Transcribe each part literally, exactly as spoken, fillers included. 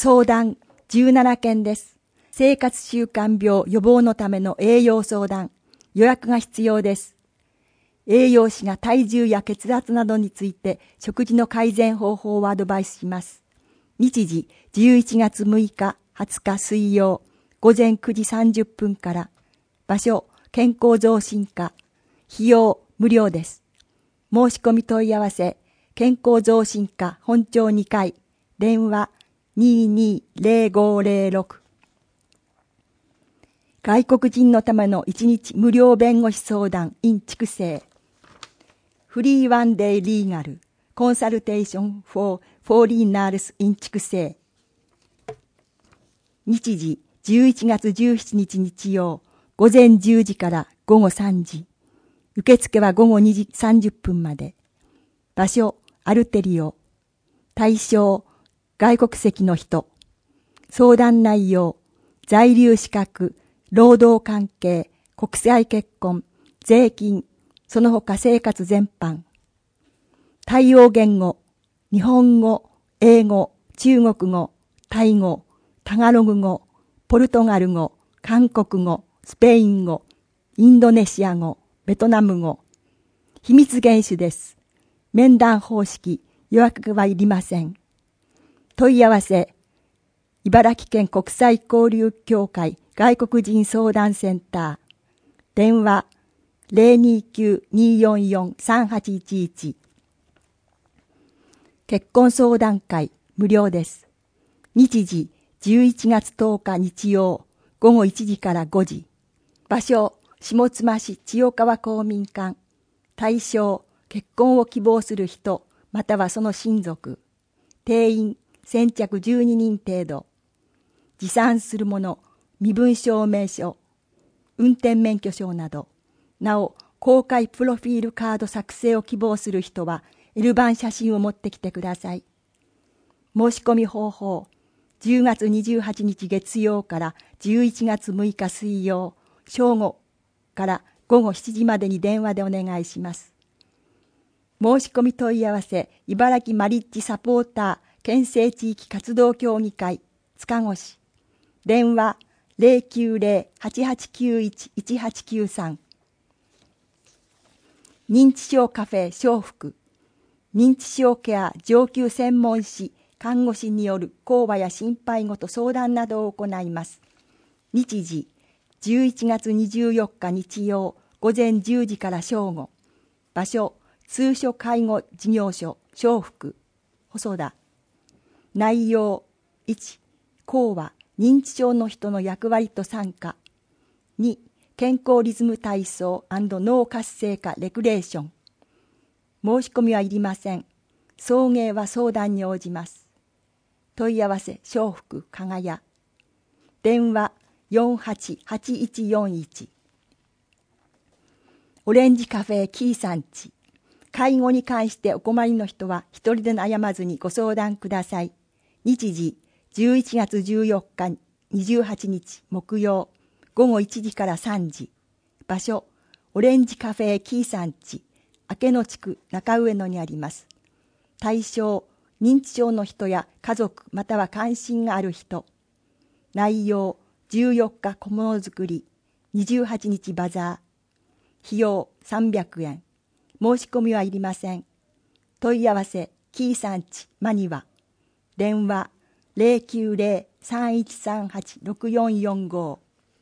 相談じゅうななけんです。生活習慣病予防のための栄養相談。予約が必要です。栄養士が体重や血圧などについて食事の改善方法をアドバイスします。日時じゅういちがつむいかはつか水曜ごぜんくじさんじゅっぷんから。場所健康増進課。費用無料です。申し込み問い合わせ健康増進課本町にかい。電話にーにーぜろごぜろろく。外国人のためのいちにち無料弁護士相談 in 筑西。フリーワンデイリーガルコンサルテーション for foreigners in 筑西。日時じゅういちがつじゅうしちにち日曜ごぜんじゅうじからごごさんじ。受付はごごにじさんじゅっぷんまで。場所アルテリオ。対象外国籍の人。相談内容在留資格、労働関係、国際結婚、税金、その他生活全般。対応言語、日本語、英語、中国語、タイ語、タガログ語、ポルトガル語、韓国語、スペイン語、インドネシア語、ベトナム語。秘密厳守です。面談方式、予約はいりません。問い合わせ、茨城県国際交流協会外国人相談センター。電話、ぜろにきゅう にーよんよん さんはちいちいち。結婚相談会、無料です。日時、じゅういちがつとおか日曜、ごごいちじからごじ。場所、下妻市千代川公民館。対象、結婚を希望する人、またはその親族。定員、先着じゅうににん程度。持参するもの、身分証明書、運転免許証など。なお、公開プロフィールカード作成を希望する人は、L 版写真を持ってきてください。申し込み方法、じゅうがつにじゅうはちにち月曜からじゅういちがつむいか水曜、正午からごごしちじまでに電話でお願いします。申し込み問い合わせ、茨城マリッジサポーター県政地域活動協議会塚越。電話 ぜろきゅうぜろ はちはちきゅういち いちはちきゅうさん。認知症カフェ笑福。認知症ケア上級専門士看護師による講話や心配事相談などを行います。日時じゅういちがつにじゅうよっか日曜ごぜんじゅうじから正午。場所通所介護事業所笑福細田。内容いち講話認知症の人の役割と参加。に健康リズム体操&脳活性化レクレーション。申し込みはいりません。送迎は相談に応じます。問い合わせ笑福加賀屋。電話よんはちはちいちよんいち。オレンジカフェキーさんち。介護に関してお困りの人は一人で悩まずにご相談ください。日時じゅういちがつじゅうよっかにじゅうはちにち木曜ごごいちじからさんじ。場所オレンジカフェキーさんち明野地区中上野にあります。対象認知症の人や家族または関心がある人。内容じゅうよっか小物作りにじゅうはちにちバザー。費用さんびゃくえん。申し込みはいりません。問い合わせキーさんちマニワ。電話ぜろきゅうぜろ さんいちさんはち ろくよんよんご。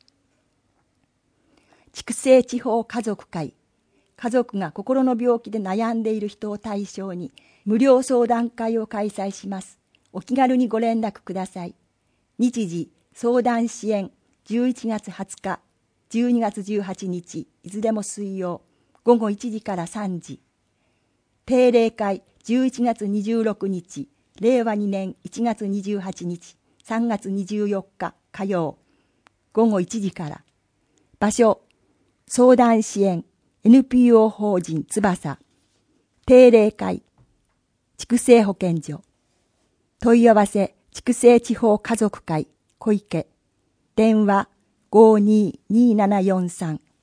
筑西地方家族会。家族が心の病気で悩んでいる人を対象に無料相談会を開催します。お気軽にご連絡ください。日時相談支援じゅういちがつはつか、じゅうにがつじゅうはちにちいずれも水曜ごごいちじからさんじ。定例会じゅういちがつにじゅうろくにちれいわにねんいちがつにじゅうはちにちさんがつにじゅうよっか火曜ごごいちじから。場所相談支援 エヌピーオー 法人翼。定例会筑西保健所。問い合わせ筑西地方家族会小池。電話ごにーにーななよんさん。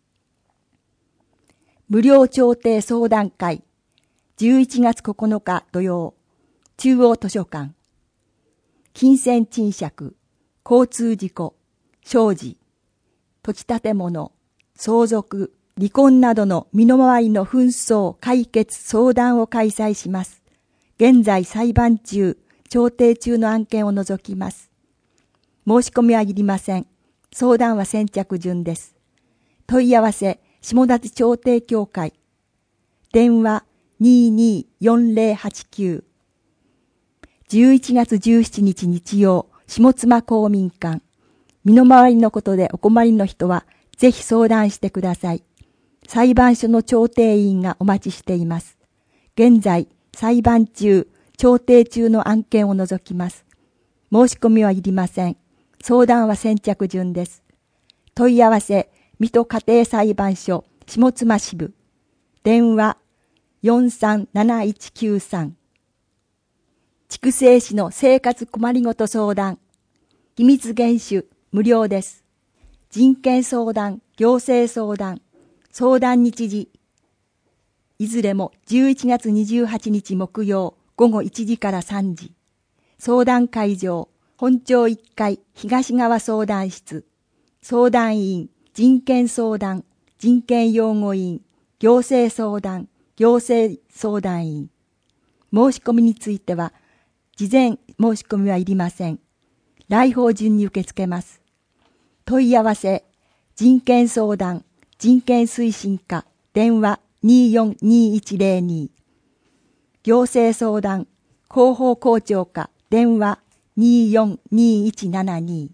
無料調停相談会じゅういちがつここのか土曜中央図書館。 金銭賃借、交通事故、商事、土地建物、相続、離婚などの身の回りの紛争、解決、相談を開催します。現在裁判中、調停中の案件を除きます。申し込みはいりません。相談は先着順です。問い合わせ、下館調停協会。電話 にーにーよんぜろはちきゅう。じゅういちがつじゅうしちにち日曜、下妻公民館。身の回りのことでお困りの人は、ぜひ相談してください。裁判所の調停員がお待ちしています。現在、裁判中、調停中の案件を除きます。申し込みはいりません。相談は先着順です。問い合わせ、水戸家庭裁判所、下妻支部。電話、よんさんなないちきゅうさん。筑西市の生活困りごと相談。秘密厳守、無料です。人権相談、行政相談、相談日時。いずれもじゅういちがつにじゅうはちにち木曜午後いちじからさんじ。相談会場、本町いっかい東側相談室。相談員、人権相談、人権擁護員、行政相談、行政相談員。申し込みについては、事前申し込みはいりません。来訪順に受け付けます。問い合わせ、人権相談、人権推進課、電話にーよんにーいちぜろに。行政相談、広報校長課、電話にーよんにーいちななに。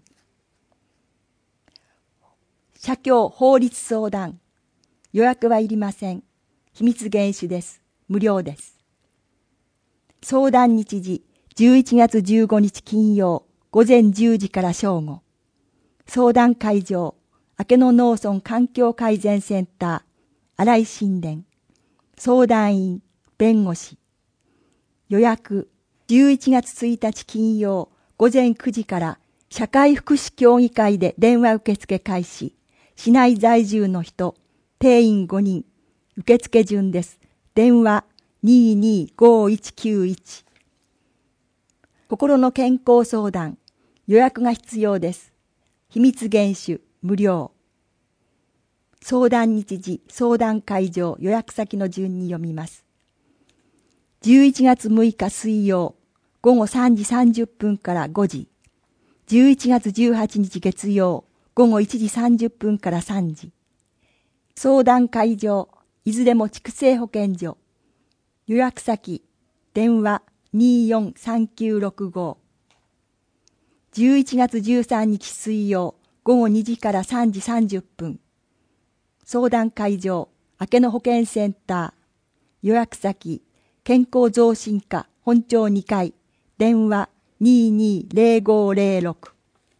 社協法律相談、予約はいりません。秘密厳守です。無料です。相談日時、じゅういちがつじゅうごにち金曜、午前じゅうじから正午。相談会場、明野農村環境改善センター、新井神殿。相談員、弁護士。予約、じゅういちがつついたち金曜、午前くじから社会福祉協議会で電話受付開始。市内在住の人、定員ごにん。受付順です。電話にーにーごーいちきゅういち。心の健康相談、予約が必要です。秘密厳守、無料。相談日時、相談会場、予約先の順に読みます。じゅういちがつむいか水曜、午後さんじさんじゅっぷんからごじ。じゅういちがつじゅうはちにち月曜、午後いちじさんじゅっぷんからさんじ。相談会場、いずれも筑西保健所。予約先、電話にーよんさんきゅうろくご。じゅういちがつじゅうさんにち水曜、午後にじからさんじさんじゅっぷん。相談会場、明野保健センター。予約先、健康増進課本町にかい。電話にーにーぜろごぜろろく。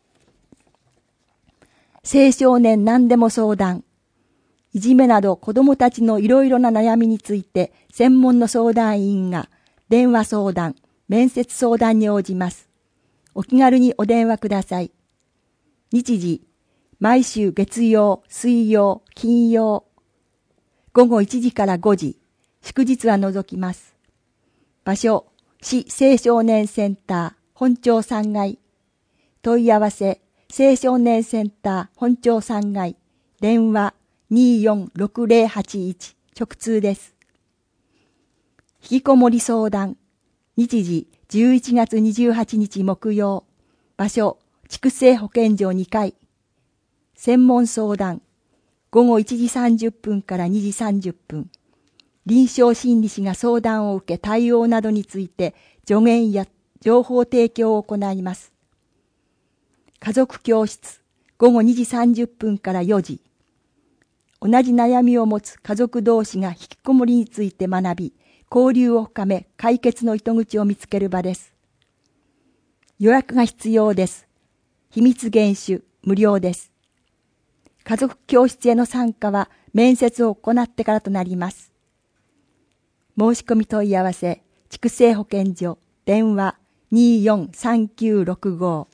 青少年何でも相談。いじめなど子どもたちのいろいろな悩みについて専門の相談員が電話相談、面接相談に応じます。お気軽にお電話ください。日時、毎週月曜、水曜、金曜、午後いちじからごじ、祝日は除きます。場所、市青少年センター、本町さんがい。問い合わせ、青少年センター、本町さんがい。電話にーよんろくぜろはちいち、直通です。引きこもり相談。日時、じゅういちがつにじゅうはちにち木曜。場所、筑西保健所にかい。専門相談。午後いちじさんじゅっぷんからにじさんじゅっぷん。臨床心理士が相談を受け対応などについて助言や情報提供を行います。家族教室。午後にじさんじゅっぷんからよじ。同じ悩みを持つ家族同士が引きこもりについて学び、交流を深め解決の糸口を見つける場です。予約が必要です。秘密厳守、無料です。家族教室への参加は面接を行ってからとなります。申し込み問い合わせ、筑西保健所、電話にーよんさんきゅうろくご。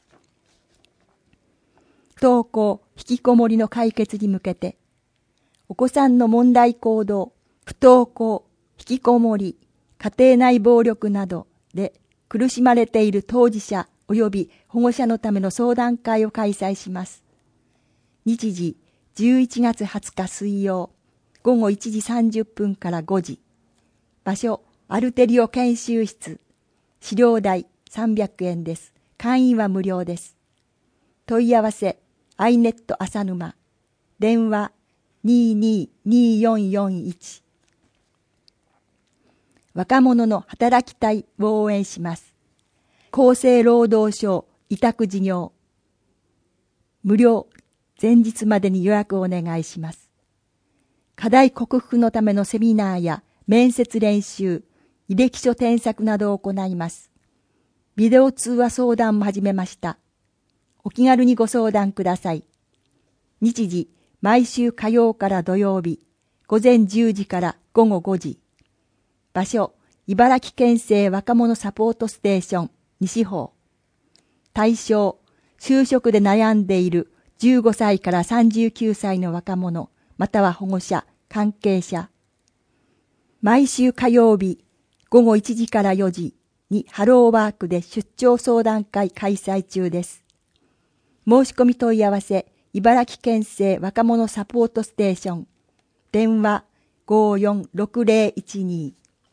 不登校、引きこもりの解決に向けて、お子さんの問題行動、不登校、引きこもり、家庭内暴力などで苦しまれている当事者、 及び保護者のための相談会を開催します。日時じゅういちがつはつか水曜、ごごいちじさんじゅっぷんからごじ。場所、アルテリオ研修室。資料代さんびゃくえんです。会員は無料です。問い合わせ、アイネット浅沼。電話にーにーにーよんよんいち。若者の働きたいを応援します。厚生労働省委託事業。無料、前日までに予約をお願いします。課題克服のためのセミナーや面接練習、履歴書添削などを行います。ビデオ通話相談も始めました。お気軽にご相談ください。日時、毎週火曜から土曜日、ごぜんじゅうじからごごごじ。場所、茨城県政若者サポートステーション西方。対象、就職で悩んでいるじゅうごさいからさんじゅうきゅうさいの若者、または保護者、関係者。毎週火曜日、ごごいちじからよじにハローワークで出張相談会開催中です。申し込み問い合わせ、茨城県政若者サポートステーション。電話ごーよんろくぜろいちに。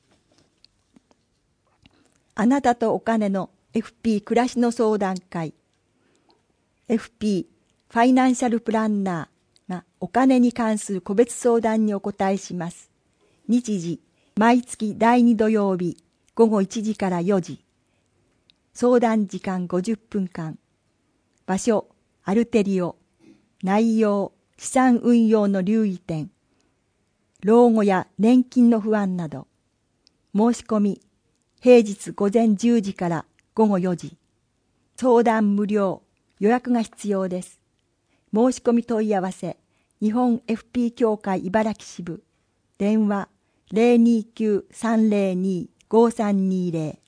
あなたとお金の エフピー 暮らしの相談会。エフピー ファイナンシャルプランナーがお金に関する個別相談にお答えします。日時、毎月だいに土曜日、ごごいちじからよじ。相談時間ごじゅっぷんかん。場所、アルテリオ。内容、資産運用の留意点。老後や年金の不安など。申し込み、平日午前じゅうじからごごよじ。相談無料、予約が必要です。申し込み問い合わせ、日本 エフピー 協会茨城支部。電話ゼロにきゅうさんゼロにごさんにゼロ。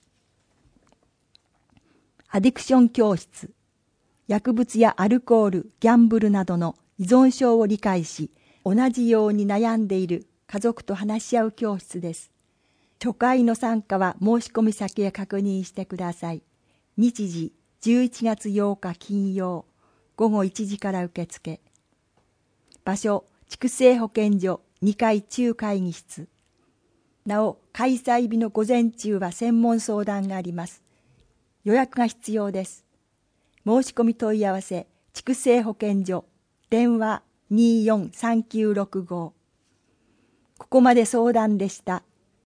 アディクション教室。薬物やアルコール、ギャンブルなどの依存症を理解し、同じように悩んでいる家族と話し合う教室です。初回の参加は申し込み先へ確認してください。日時じゅういちがつようか金曜、ごごいちじから受付。場所、畜生保健所にかい中会議室。なお、開催日の午前中は専門相談があります。予約が必要です。申し込み問い合わせ、畜生保健所、電話にーよんさんきゅうろくご。ここまで相談でした。